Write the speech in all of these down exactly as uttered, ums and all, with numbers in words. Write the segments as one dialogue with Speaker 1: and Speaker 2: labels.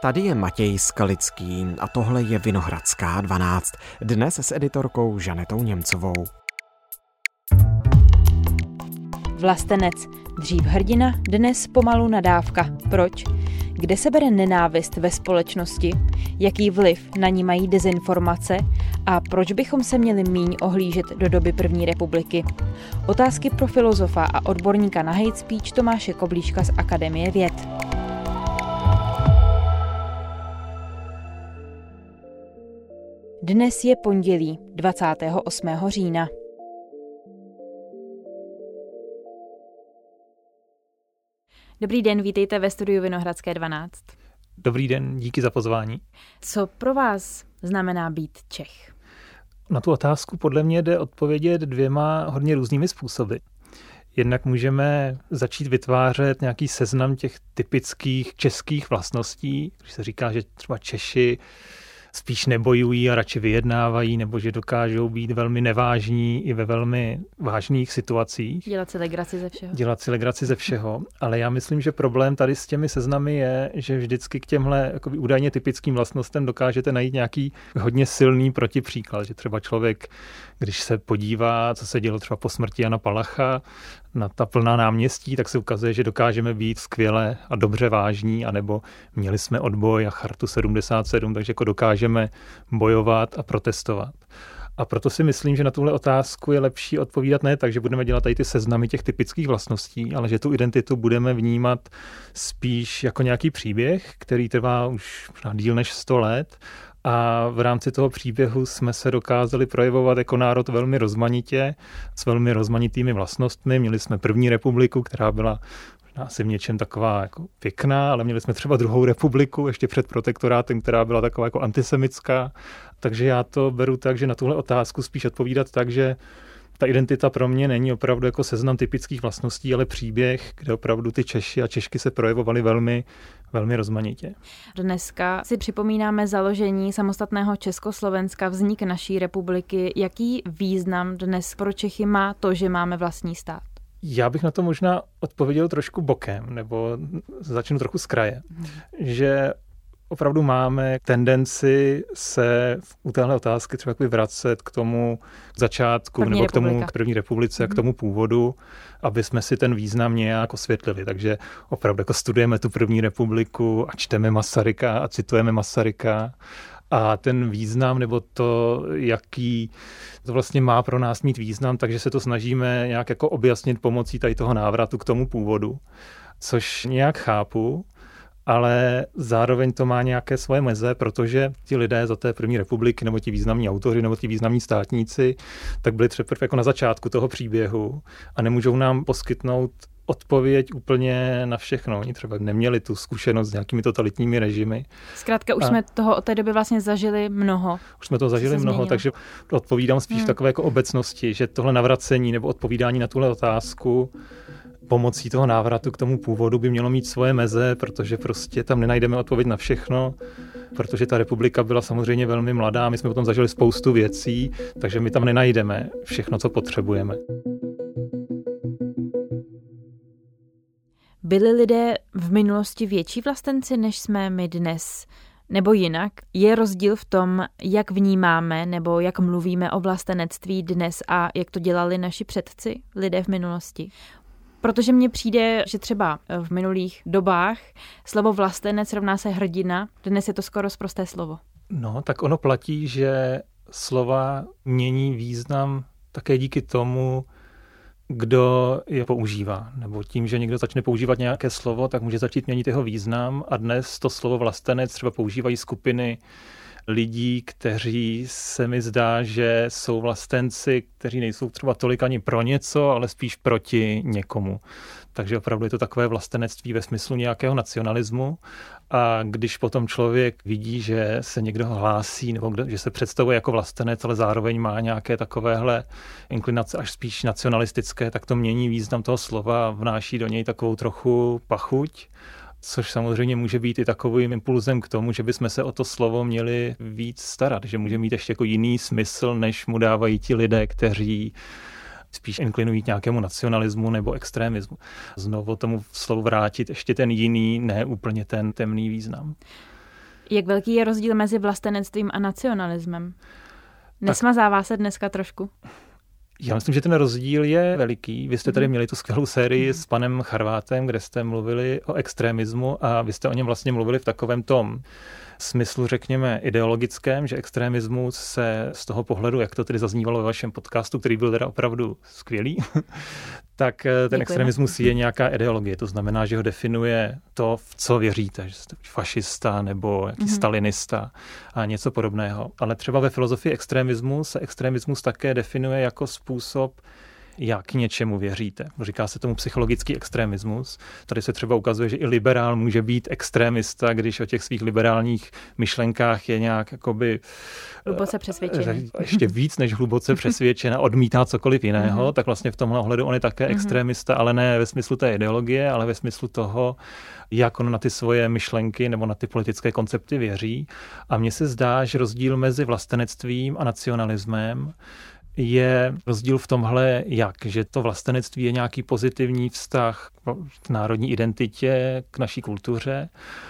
Speaker 1: Tady je Matěj Skalický a tohle je Vinohradská dvanáct. Dnes s editorkou Žanetou Němcovou.
Speaker 2: Vlastenec. Dřív hrdina, dnes pomalu nadávka. Proč? Kde se bere nenávist ve společnosti? Jaký vliv na ní mají dezinformace? A proč bychom se měli míň ohlížet do doby první republiky? Otázky pro filozofa a odborníka na hate speech Tomáše Koblíška z Akademie věd. Dnes je pondělí, dvacátého osmého října. Dobrý den, vítejte ve studiu Vinohradské dvanáct.
Speaker 3: Dobrý den, díky za pozvání.
Speaker 2: Co pro vás znamená být Čech?
Speaker 3: Na tu otázku podle mě jde odpovědět dvěma hodně různými způsoby. Jednak můžeme začít vytvářet nějaký seznam těch typických českých vlastností, když se říká, že třeba Češi spíš nebojují a radši vyjednávají, nebo že dokážou být velmi nevážní i ve velmi vážných situacích.
Speaker 2: Dělat si legraci ze všeho.
Speaker 3: Dělat si legraci ze všeho. Ale já myslím, že problém tady s těmi seznamy je, že vždycky k těmhle jakoby údajně typickým vlastnostem dokážete najít nějaký hodně silný protipříklad. Že třeba člověk, když se podívá, co se dělo třeba po smrti Jana Palacha, na ta plná náměstí, tak se ukazuje, že dokážeme být skvěle a dobře vážní, anebo měli jsme odboj a chartu sedmdesát sedm, takže jako dokážeme bojovat a protestovat. A proto si myslím, že na tuhle otázku je lepší odpovídat ne tak, že budeme dělat tady ty seznamy těch typických vlastností, ale že tu identitu budeme vnímat spíš jako nějaký příběh, který trvá už díl než sto let. A v rámci toho příběhu jsme se dokázali projevovat jako národ velmi rozmanitě, s velmi rozmanitými vlastnostmi. Měli jsme první republiku, která byla asi v něčem taková jako pěkná, ale měli jsme třeba druhou republiku ještě před protektorátem, která byla taková jako antisemitská. Takže já to beru tak, že na tuhle otázku spíš odpovídat tak, že ta identita pro mě není opravdu jako seznam typických vlastností, ale příběh, kde opravdu ty Češi a Češky se projevovali velmi, velmi rozmanitě.
Speaker 2: Dneska si připomínáme založení samostatného Československa, vznik naší republiky. Jaký význam dnes pro Čechy má to, že máme vlastní stát?
Speaker 3: Já bych na to možná odpověděl trošku bokem, nebo začnu trochu z kraje, hmm. že opravdu máme tendenci se u téhle otázky třeba vracet k tomu začátku
Speaker 2: první
Speaker 3: nebo k tomu
Speaker 2: republika.
Speaker 3: k první republice mm. a k tomu původu, aby jsme si ten význam nějak osvětlili. Takže opravdu jako studujeme tu první republiku a čteme Masaryka a citujeme Masaryka. A ten význam, nebo to, jaký to vlastně má pro nás mít význam, takže se to snažíme nějak jako objasnit pomocí tady toho návratu k tomu původu, což nějak chápu, ale zároveň to má nějaké svoje meze, protože ti lidé za té první republiky, nebo ti významní autoři, nebo ti významní státníci, tak byli třeba jako na začátku toho příběhu a nemůžou nám poskytnout odpověď úplně na všechno. Oni třeba neměli tu zkušenost s nějakými totalitními režimy.
Speaker 2: Zkrátka už
Speaker 3: a
Speaker 2: jsme toho od té doby vlastně zažili mnoho.
Speaker 3: Už jsme to zažili mnoho, změnilo. Takže odpovídám spíš hmm. takové jako obecnosti, že tohle navracení nebo odpovídání na tuhle otázku pomocí toho návratu k tomu původu by mělo mít svoje meze, protože prostě tam nenajdeme odpověď na všechno, protože ta republika byla samozřejmě velmi mladá, my jsme potom zažili spoustu věcí, takže my tam nenajdeme všechno, co potřebujeme.
Speaker 2: Byli lidé v minulosti větší vlastenci, než jsme my dnes? Nebo jinak, je rozdíl v tom, jak vnímáme nebo jak mluvíme o vlastenectví dnes a jak to dělali naši předci, lidé v minulosti? Protože mně přijde, že třeba v minulých dobách slovo vlastenec rovná se hrdina, dnes je to skoro sprosté slovo.
Speaker 3: No, tak ono platí, že slova mění význam také díky tomu, kdo je používá. Nebo tím, že někdo začne používat nějaké slovo, tak může začít měnit jeho význam a dnes to slovo vlastenec třeba používají skupiny lidí, kteří se mi zdá, že jsou vlastenci, kteří nejsou třeba tolik ani pro něco, ale spíš proti někomu. Takže opravdu je to takové vlastenectví ve smyslu nějakého nacionalismu. A když potom člověk vidí, že se někdo hlásí nebo že se představuje jako vlastenec, ale zároveň má nějaké takovéhle inklinace až spíš nacionalistické, tak to mění význam toho slova a vnáší do něj takovou trochu pachuť. Což samozřejmě může být i takovým impulzem k tomu, že bychom se o to slovo měli víc starat, že může mít ještě jako jiný smysl, než mu dávají ti lidé, kteří spíš inklinují k nějakému nacionalismu nebo extremismu. Znovu tomu slovu vrátit ještě ten jiný, ne úplně ten temný význam.
Speaker 2: Jak velký je rozdíl mezi vlastenectvím a nacionalismem? Nesmazává se dneska trošku?
Speaker 3: Já myslím, že ten rozdíl je veliký. Vy jste tady měli tu skvělou sérii s panem Charvátem, kde jste mluvili o extremismu a vy jste o něm vlastně mluvili v takovém tom smyslu, řekněme, ideologickém, že extremismus se z toho pohledu, jak to tedy zaznívalo ve vašem podcastu, který byl teda opravdu skvělý, tak ten Děkujeme. Extremismus je nějaká ideologie. To znamená, že ho definuje to, v co věříte, že jste fašista nebo jaký mm-hmm. stalinista a něco podobného. Ale třeba ve filozofii extremismu se extremismus také definuje jako způsob, jak něčemu věříte. Říká se tomu psychologický extremismus. Tady se třeba ukazuje, že i liberál může být extremista, když o těch svých liberálních myšlenkách je nějak jakoby
Speaker 2: hluboce přesvědčený.
Speaker 3: Ještě víc než hluboce přesvědčená, odmítá cokoliv jiného, mm-hmm. tak vlastně v tomhle ohledu on je také mm-hmm. extremista, ale ne ve smyslu té ideologie, ale ve smyslu toho, jak on na ty svoje myšlenky nebo na ty politické koncepty věří. A mně se zdá, že rozdíl mezi vlastenectvím a nacionalismem je rozdíl v tomhle, jak, že to vlastenectví je nějaký pozitivní vztah k národní identitě, k naší kultuře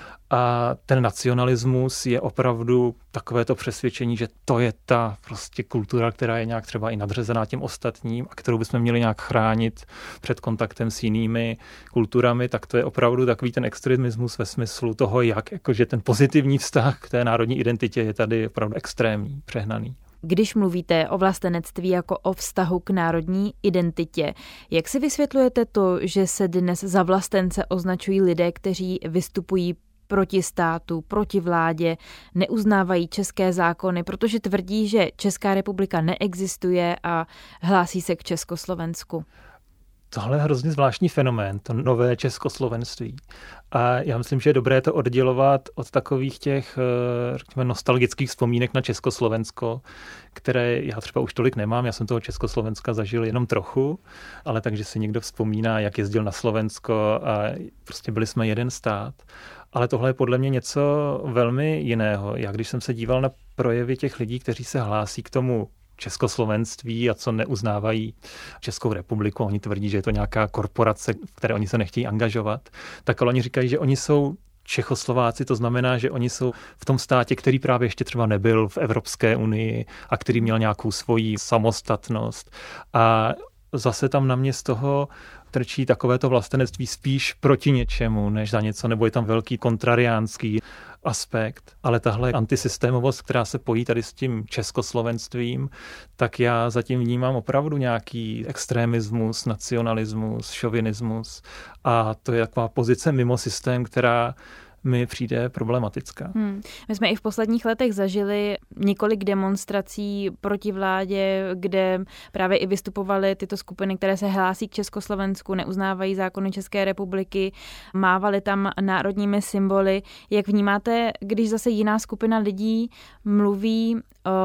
Speaker 3: a ten nacionalismus je opravdu takové to přesvědčení, že to je ta prostě kultura, která je nějak třeba i nadřazená těm ostatním a kterou bychom měli nějak chránit před kontaktem s jinými kulturami, tak to je opravdu takový ten extremismus ve smyslu toho, jak, jakože ten pozitivní vztah k té národní identitě je tady opravdu extrémní, přehnaný.
Speaker 2: Když mluvíte o vlastenectví jako o vztahu k národní identitě, jak si vysvětlujete to, že se dnes za vlastence označují lidé, kteří vystupují proti státu, proti vládě, neuznávají české zákony, protože tvrdí, že Česká republika neexistuje a hlásí se k Československu?
Speaker 3: Tohle je hrozně zvláštní fenomén, to nové českoslovenství. A já myslím, že je dobré to oddělovat od takových těch, řekněme, nostalgických vzpomínek na Československo, které já třeba už tolik nemám. Já jsem toho Československa zažil jenom trochu, ale takže si někdo vzpomíná, jak jezdil na Slovensko a prostě byli jsme jeden stát. Ale tohle je podle mě něco velmi jiného. Já když jsem se díval na projevy těch lidí, kteří se hlásí k tomu českoslovenství a co neuznávají Českou republiku. Oni tvrdí, že je to nějaká korporace, v které oni se nechtějí angažovat. Tak ale oni říkají, že oni jsou Čechoslováci, to znamená, že oni jsou v tom státě, který právě ještě třeba nebyl v Evropské unii a který měl nějakou svoji samostatnost. A zase tam na mě z toho trčí takovéto vlastenectví spíš proti něčemu, než za něco, nebo je tam velký kontrariánský aspekt, ale tahle antisystémovost, která se pojí tady s tím českoslovenstvím, tak já zatím vnímám opravdu nějaký extremismus, nacionalismus, šovinismus a to je taková pozice mimo systém, která mi přijde problematická. Hmm.
Speaker 2: My jsme i v posledních letech zažili několik demonstrací proti vládě, kde právě i vystupovaly tyto skupiny, které se hlásí k Československu, neuznávají zákony České republiky, mávaly tam národními symboly. Jak vnímáte, když zase jiná skupina lidí mluví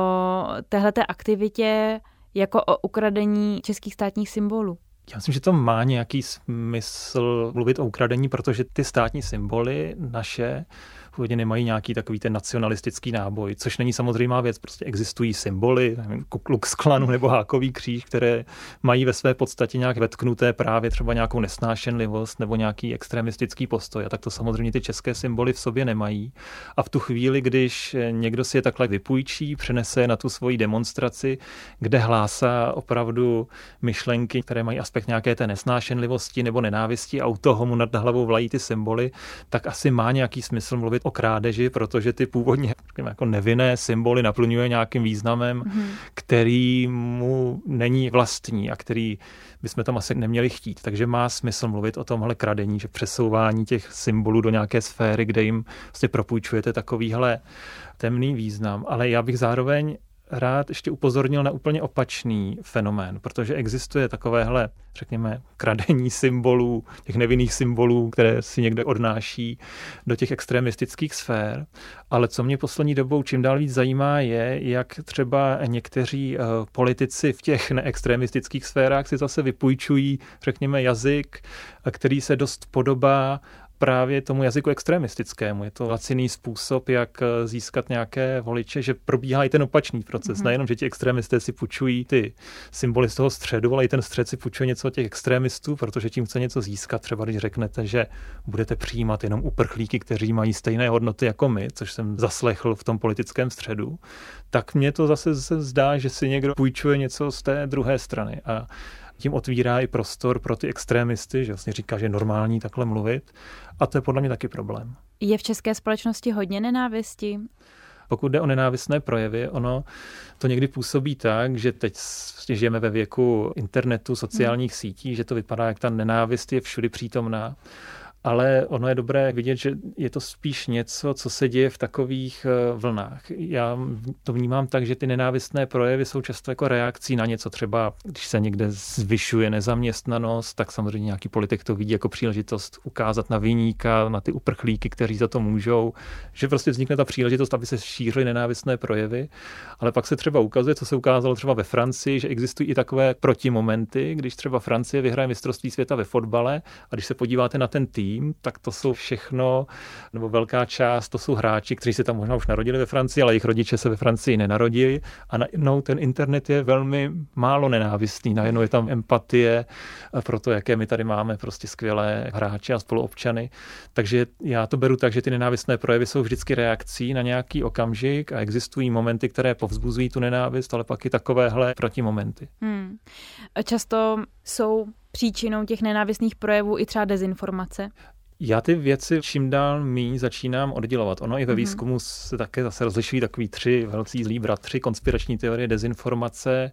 Speaker 2: o téhleté aktivitě jako o ukradení českých státních symbolů?
Speaker 3: Já myslím, že to má nějaký smysl mluvit o ukradení, protože ty státní symboly naše původně nemají nějaký takový ten nacionalistický náboj, což není samozřejmá věc. Prostě existují symboly, nevím, Ku Klux Klanu nebo Hákový kříž, které mají ve své podstatě nějak vetknuté právě třeba nějakou nesnášenlivost nebo nějaký extremistický postoj. A tak to samozřejmě ty české symboly v sobě nemají. A v tu chvíli, když někdo si je takhle vypůjčí, přenese na tu svoji demonstraci, kde hlásá opravdu myšlenky, které mají aspekt nějaké té nesnášenlivosti nebo nenávisti a u toho mu nad hlavou vlají ty symboly, tak asi má nějaký smysl mluvit o krádeži, protože ty původně jako nevinné symboly naplňuje nějakým významem, mm. který mu není vlastní a který bychom tam asi neměli chtít. Takže má smysl mluvit o tomhle kradení, že přesouvání těch symbolů do nějaké sféry, kde jim vlastně propůjčujete takovýhle temný význam. Ale já bych zároveň rád ještě upozornil na úplně opačný fenomén, protože existuje takovéhle, řekněme, kradení symbolů, těch nevinných symbolů, které si někde odnáší do těch extremistických sfér. Ale co mě poslední dobou čím dál víc zajímá je, jak třeba někteří uh, politici v těch neextremistických sférách si zase vypůjčují, řekněme, jazyk, který se dost podobá právě tomu jazyku extremistickému. Je to laciný způsob, jak získat nějaké voliče, že probíhá i ten opačný proces. Mm-hmm. Nejenom, že ti extremisté si půjčují ty symboly z toho středu, ale i ten střed si půjčuje něco od těch extremistů, protože tím chce něco získat. Třeba když řeknete, že budete přijímat jenom uprchlíky, kteří mají stejné hodnoty jako my, což jsem zaslechl v tom politickém středu, tak mně to zase se zdá, že si někdo půjčuje něco z té druhé strany. A tím otvírá i prostor pro ty extrémisty, že vlastně říká, že je normální takhle mluvit. A to je podle mě taky problém.
Speaker 2: Je v české společnosti hodně nenávisti?
Speaker 3: Pokud jde o nenávistné projevy, ono to někdy působí tak, že teď žijeme ve věku internetu, sociálních hmm. sítí, že to vypadá, jak ta nenávist je všudy přítomná. Ale ono je dobré vidět, že je to spíš něco, co se děje v takových vlnách. Já to vnímám tak, že ty nenávistné projevy jsou často jako reakcí na něco. Třeba když se někde zvyšuje nezaměstnanost, tak samozřejmě nějaký politik to vidí jako příležitost ukázat na viníka, na ty uprchlíky, kteří za to můžou, že prostě vznikne ta příležitost, aby se šířily nenávistné projevy. Ale pak se třeba ukazuje, co se ukázalo třeba ve Francii, že existují i takové protimomenty, když třeba Francie vyhraje mistrovství světa ve fotbale a když se podíváte na ten tým, tak to jsou všechno, nebo velká část, to jsou hráči, kteří se tam možná už narodili ve Francii, ale jejich rodiče se ve Francii nenarodili a najednou ten internet je velmi málo nenávistný, najednou je tam empatie pro to, jaké my tady máme prostě skvělé hráče a spoluobčany. Takže já to beru tak, že ty nenávistné projevy jsou vždycky reakcí na nějaký okamžik a existují momenty, které povzbuzují tu nenávist, ale pak i takovéhle protimomenty. Hmm.
Speaker 2: Často jsou příčinou těch nenávistných projevů i třeba dezinformace?
Speaker 3: Já ty věci čím dál míň začínám oddělovat. Ono i ve výzkumu se také zase rozlišují takový tři velcí zlí bratři, konspirační teorie, dezinformace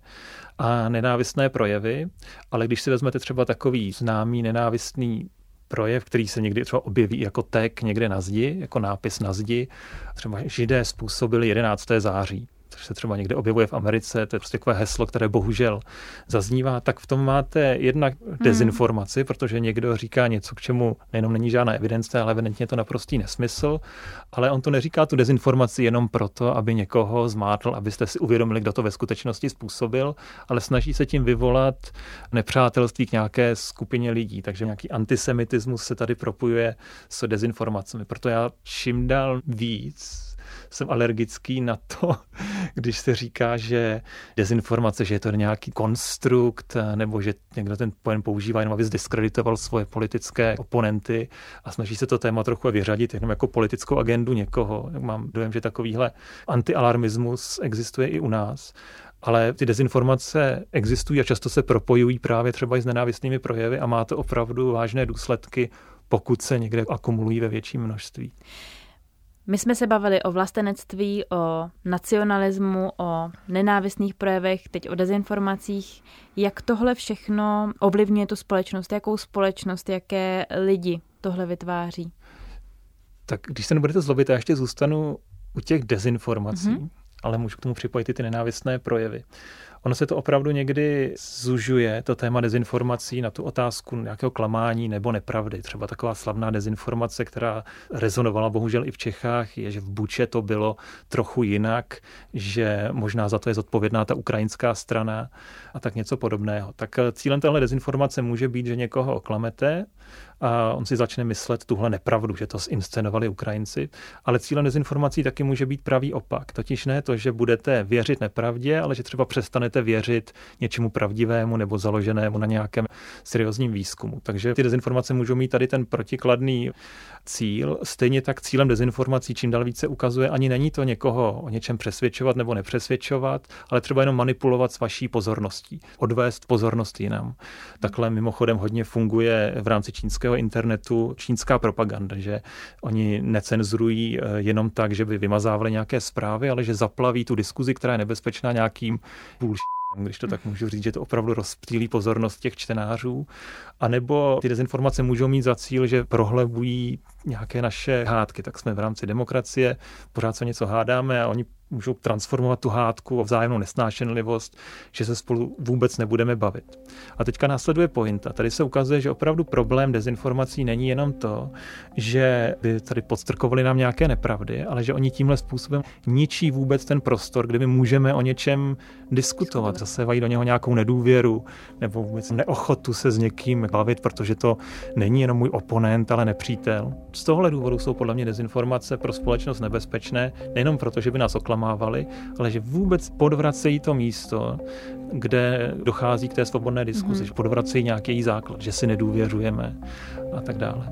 Speaker 3: a nenávistné projevy. Ale když si vezmete třeba takový známý nenávistný projev, který se někdy třeba objeví jako tag někde na zdi, jako nápis na zdi, třeba Židé způsobili jedenáctého září. Což se třeba někde objevuje v Americe, to je prostě takové heslo, které bohužel zaznívá, tak v tom máte jednak dezinformaci, hmm. protože někdo říká něco, k čemu nejenom není žádná evidence, ale evidentně je to naprostý nesmysl, ale on to neříká tu dezinformaci jenom proto, aby někoho zmátl, abyste si uvědomili, kdo to ve skutečnosti způsobil, ale snaží se tím vyvolat nepřátelství k nějaké skupině lidí, takže nějaký antisemitismus se tady propojuje s dezinformacemi. Proto já čím dál víc jsem alergický na to, když se říká, že dezinformace, že je to nějaký konstrukt, nebo že někdo ten pojem používá jenom, aby zdiskreditoval svoje politické oponenty a snaží se to téma trochu vyřadit jenom jako politickou agendu někoho. Mám dojem, že takovýhle antialarmismus existuje i u nás. Ale ty dezinformace existují a často se propojují právě třeba i s nenávistnými projevy a má to opravdu vážné důsledky, pokud se někde akumulují ve větším množství.
Speaker 2: My jsme se bavili o vlastenectví, o nacionalismu, o nenávistných projevech, teď o dezinformacích. Jak tohle všechno ovlivňuje tu společnost? Jakou společnost, jaké lidi tohle vytváří?
Speaker 3: Tak když se nebudete zlobit, já ještě zůstanu u těch dezinformací, mm-hmm. ale můžu k tomu připojit i ty nenávistné projevy. Ono se to opravdu někdy zužuje, to téma dezinformací, na tu otázku nějakého klamání nebo nepravdy. Třeba taková slavná dezinformace, která rezonovala bohužel i v Čechách, je, že v Buče to bylo trochu jinak, že možná za to je zodpovědná ta ukrajinská strana a tak něco podobného. Tak cílem téhle dezinformace může být, že někoho oklamete a on si začne myslet tuhle nepravdu, že to zinscenovali Ukrajinci, ale cílem dezinformací taky může být pravý opak. Totiž ne to, že budete věřit nepravdě, ale že třeba přestanete věřit něčemu pravdivému nebo založenému na nějakém seriózním výzkumu. Takže ty dezinformace můžou mít tady ten protikladný cíl. Stejně tak cílem dezinformací čím dál více ukazuje, ani není to někoho o něčem přesvědčovat nebo nepřesvědčovat, ale třeba jenom manipulovat s vaší pozorností, odvést pozornost jinam. Takhle mimochodem hodně funguje v rámci čínského internetu čínská propaganda, že oni necenzurují jenom tak, že by vymazávali nějaké zprávy, ale že zaplaví tu diskuzi, která je nebezpečná nějakým když to tak můžu říct, že to opravdu rozptýlí pozornost těch čtenářů. A nebo ty dezinformace můžou mít za cíl, že prohlebují nějaké naše hádky. Tak jsme v rámci demokracie, pořád se něco hádáme a oni můžou transformovat tu hádku o vzájemnou nesnášenlivost, že se spolu vůbec nebudeme bavit. A teďka následuje pointa. Tady se ukazuje, že opravdu problém dezinformací není jenom to, že by tady podstrkovali nám nějaké nepravdy, ale že oni tímhle způsobem ničí vůbec ten prostor, kde my můžeme o něčem diskutovat. Zasévají do něho nějakou nedůvěru nebo vůbec neochotu se s někým bavit, protože to není jenom můj oponent, ale nepřítel. Z tohohle důvodu jsou podle mě dezinformace pro společnost nebezpečné, nejenom proto, že by nás oklamávali, ale že vůbec podvracejí to místo, kde dochází k té svobodné diskuzi, mm-hmm. že podvracejí nějaký její základ, že si nedůvěřujeme a tak dále.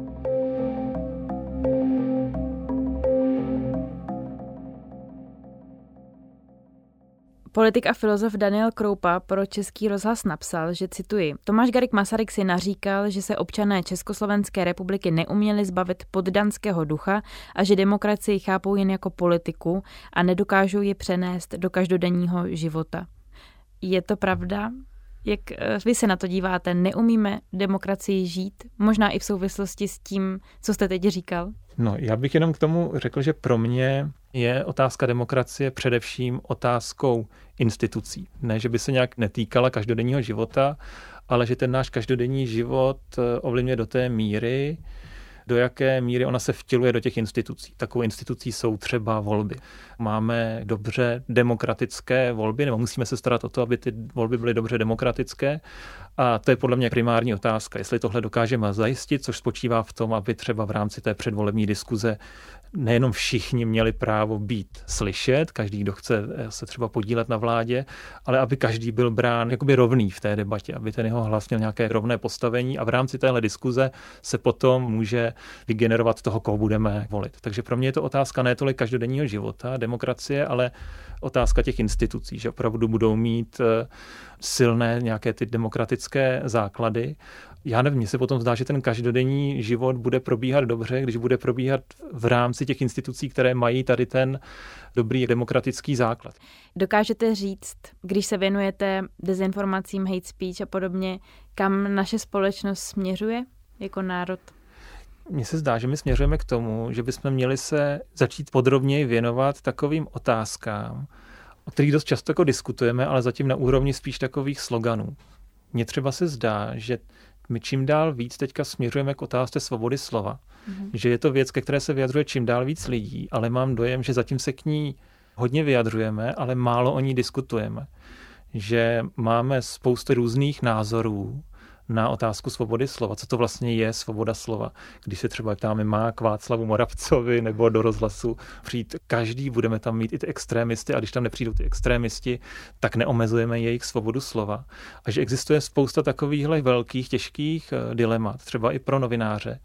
Speaker 2: Politik a filozof Daniel Kroupa pro Český rozhlas napsal, že cituji, Tomáš Garrigue Masaryk si naříkal, že se občané Československé republiky neuměli zbavit poddanského ducha a že demokracii chápou jen jako politiku a nedokážou ji přenést do každodenního života. Je to pravda? Jak vy se na to díváte? Neumíme demokracii žít? Možná i v souvislosti s tím, co jste teď říkal?
Speaker 3: No, já bych jenom k tomu řekl, že pro mě je otázka demokracie především otázkou institucí. Ne, že by se nějak netýkala každodenního života, ale že ten náš každodenní život ovlivňuje do té míry, do jaké míry ona se vtěluje do těch institucí. Takovou institucí jsou třeba volby. Máme dobře demokratické volby, nebo musíme se starat o to, aby ty volby byly dobře demokratické. A to je podle mě primární otázka, jestli tohle dokážeme zajistit, což spočívá v tom, aby třeba v rámci té předvolební diskuze nejenom všichni měli právo být slyšet, každý, kdo chce se třeba podílet na vládě, ale aby každý byl brán jakoby rovný v té debatě, aby ten jeho hlas měl nějaké rovné postavení a v rámci téhle diskuze se potom může vygenerovat toho, koho budeme volit. Takže pro mě je to otázka ne tolik každodenního života, demokracie, ale otázka těch institucí, že opravdu budou mít silné nějaké ty demokratické základy. Já nevím, mně se potom zdá, že ten každodenní život bude probíhat dobře, když bude probíhat v rámci těch institucí, které mají tady ten dobrý demokratický základ.
Speaker 2: Dokážete říct, když se věnujete dezinformacím, hate speech a podobně, kam naše společnost směřuje jako národ?
Speaker 3: Mně se zdá, že my směřujeme k tomu, že bychom měli se začít podrobněji věnovat takovým otázkám, o kterých dost často jako diskutujeme, ale zatím na úrovni spíš takových sloganů. Mně třeba se zdá, že my čím dál víc teďka směřujeme k otázce svobody slova. Mm-hmm. Že je to věc, ke které se vyjadřuje čím dál víc lidí, ale mám dojem, že zatím se k ní hodně vyjadřujeme, ale málo o ní diskutujeme. Že máme spoustu různých názorů na otázku svobody slova. Co to vlastně je svoboda slova? Když se třeba ptáme, má k Václavu Moravcovi nebo do rozhlasu přijít každý, budeme tam mít i ty extrémisty a když tam nepřijdou ty extrémisti, tak neomezujeme jejich svobodu slova. A že existuje spousta takovýchhle velkých, těžkých dilemat, třeba i pro novináře.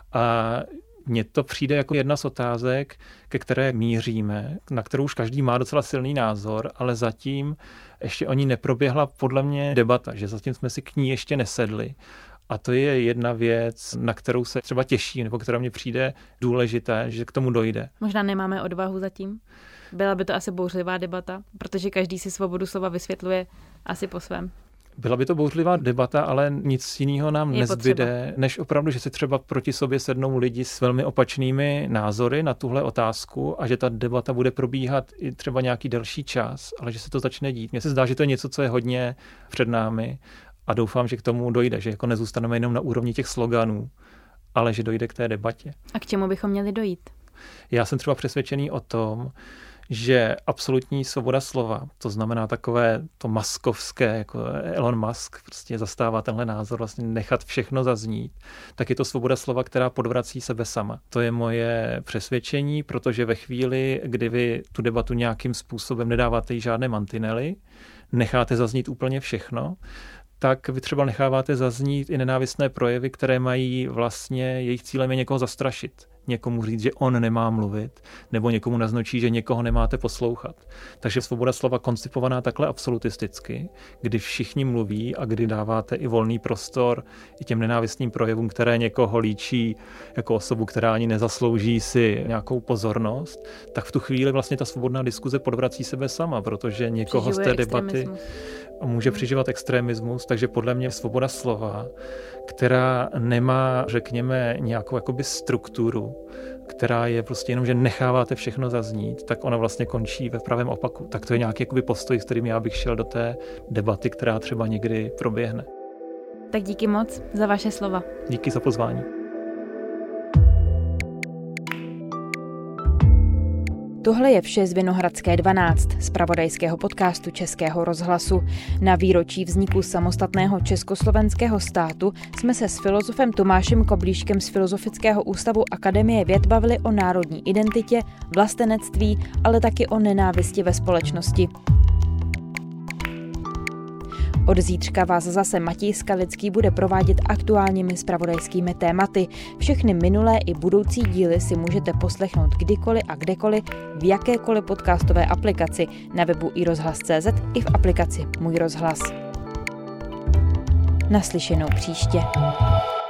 Speaker 3: A mně to přijde jako jedna z otázek, ke které míříme, na kterou už každý má docela silný názor, ale zatím ještě o ní neproběhla podle mě debata, že zatím jsme si k ní ještě nesedli. A to je jedna věc, na kterou se třeba těší, nebo která mně přijde důležité, že k tomu dojde.
Speaker 2: Možná nemáme odvahu zatím. Byla by to asi bouřlivá debata, protože každý si svobodu slova vysvětluje asi po svém.
Speaker 3: Byla by to bouřlivá debata, ale nic jiného nám je nezbyde, potřeba. Než opravdu, že se třeba proti sobě sednou lidi s velmi opačnými názory na tuhle otázku a že ta debata bude probíhat i třeba nějaký delší čas, ale že se to začne dít. Mně se zdá, že to je něco, co je hodně před námi a doufám, že k tomu dojde, že jako nezůstaneme jenom na úrovni těch sloganů, ale že dojde k té debatě.
Speaker 2: A k čemu bychom měli dojít?
Speaker 3: Já jsem třeba přesvědčený o tom, že absolutní svoboda slova, to znamená takové to maskovské, jako Elon Musk prostě zastává tenhle názor, vlastně nechat všechno zaznít, tak je to svoboda slova, která podvrací sebe sama. To je moje přesvědčení, protože ve chvíli, kdy vy tu debatu nějakým způsobem nedáváte jí žádné mantinely, necháte zaznít úplně všechno, tak vy třeba necháváte zaznít i nenávistné projevy, které mají vlastně, jejich cílem je někoho zastrašit. Někomu říct, že on nemá mluvit, nebo někomu naznačí, že někoho nemáte poslouchat. Takže svoboda slova koncipovaná takhle absolutisticky, kdy všichni mluví a kdy dáváte i volný prostor i těm nenávistným projevům, které někoho líčí jako osobu, která ani nezaslouží si nějakou pozornost, tak v tu chvíli vlastně ta svobodná diskuze podvrací sebe sama, protože někoho Přiživuje z té debaty může přižívat extremismus, takže podle mě svoboda slova, která nemá, řekněme, nějakou jakoby strukturu, stranu, která je prostě jenom, že necháváte všechno zaznít, tak ona vlastně končí ve pravém opaku. Tak to je nějaký jakoby postoj, s kterým já bych šel do té debaty, která třeba někdy proběhne.
Speaker 2: Tak díky moc za vaše slova.
Speaker 3: Díky za pozvání.
Speaker 2: Tohle je vše z Vinohradské dvanáct, zpravodajského podcastu Českého rozhlasu. Na výročí vzniku samostatného československého státu jsme se s filozofem Tomášem Koblíškem z Filozofického ústavu Akademie věd bavili o národní identitě, vlastenectví, ale taky o nenávisti ve společnosti. Od zítřka vás zase Matěj Skalický bude provádět aktuálními zpravodajskými tématy. Všechny minulé i budoucí díly si můžete poslechnout kdykoliv a kdekoliv v jakékoliv podcastové aplikaci na webu i rozhlas tečka cé zet i v aplikaci Můj rozhlas. Naslyšenou příště.